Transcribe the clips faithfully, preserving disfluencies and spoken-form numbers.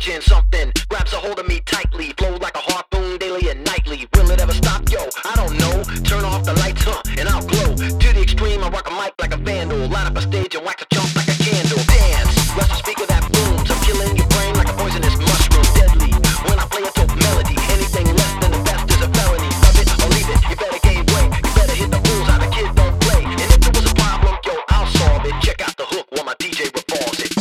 catching something, grabs a hold of me tightly, flow like a harpoon daily and nightly. Will it ever stop? Yo, I don't know. Turn off the lights, huh, and I'll glow. To the extreme, I rock a mic like a vandal, light up a stage and wax a chump like a candle. Dance, rush a speaker that booms. I'm killing your brain like a poisonous mushroom, deadly. When I play a dope melody, anything less than the best is a felony. Love it or leave it, you better gain weight. You better hit the rules, how the kid don't play. And if there was a problem, yo, I'll solve it. Check out the hook while my D J revolves it.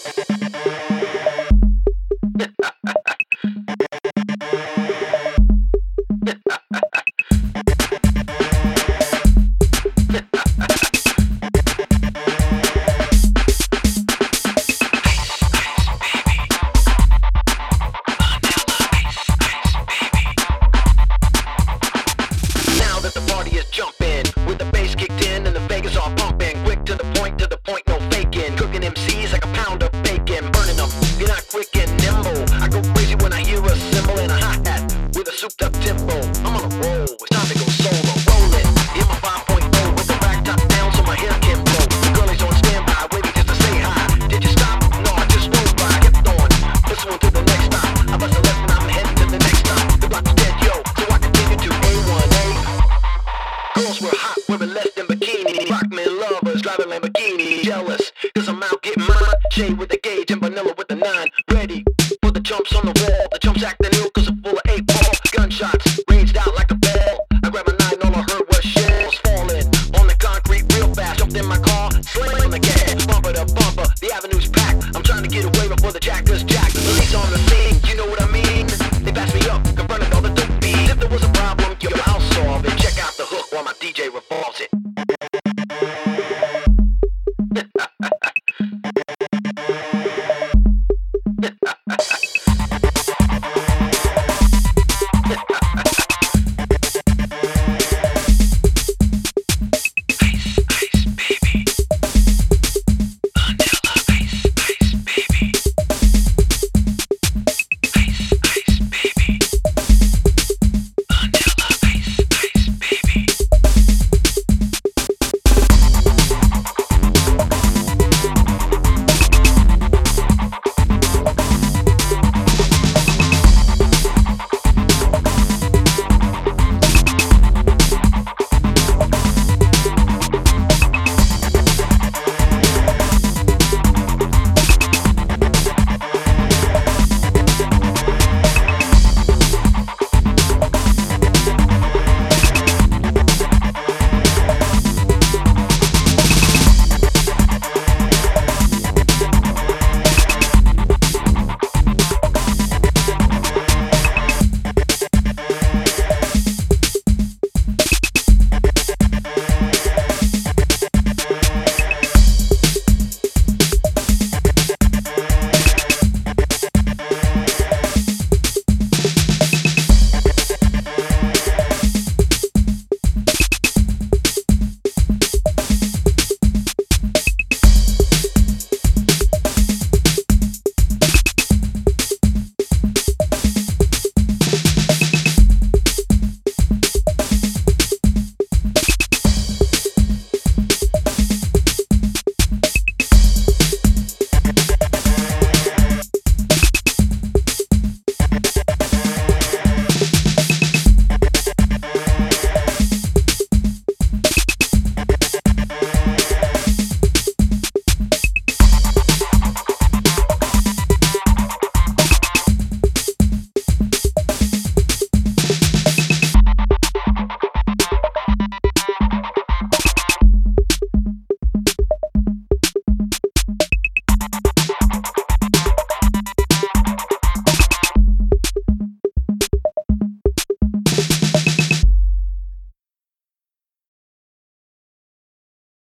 Jumping with the bass kicked in and the Vegas all pumping. Quick to the point, to the point, no faking. Cooking M Cs like a pound of bacon. Burning them, you're not quick and nimble. I go crazy when I hear a cymbal and a hi-hat with a souped up tempo. I'm on a roll, it's time to go solo. Rolling in my five point oh with the back top down so my hair can blow. The girlies on standby, waiting just to say hi. Did you stop? No, I just rolled by. Kept on, this one to the next stop. I bust a left and I'm heading to the next stop. The block is dead, yo, so I continue to A one A. Girls were hot, wearing less than bikini. Rockman lovers, driving Lamborghini. Jealous, cause I'm out getting mine. Shade with the gauge and vanilla with the nine. Ready for the jumps on the wall. The jumps acting ill cause I'm full of eight ball. Gunshots raged out like a bell. I grabbed a nine, all I heard was shells falling on the concrete real fast. Jumped in my car, slammed on the gas. Bumper to bumper, the avenue's packed. I'm trying to get away before the jackers